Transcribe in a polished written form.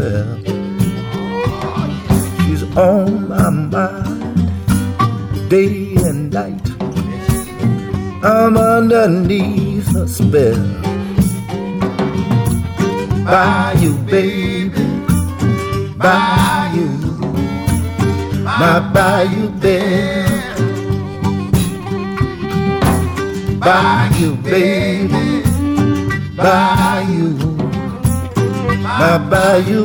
spell. She's on my mind day and night. I'm underneath her spell. By you, baby, by you, my bayou bell. By you, baby, by you, my bayou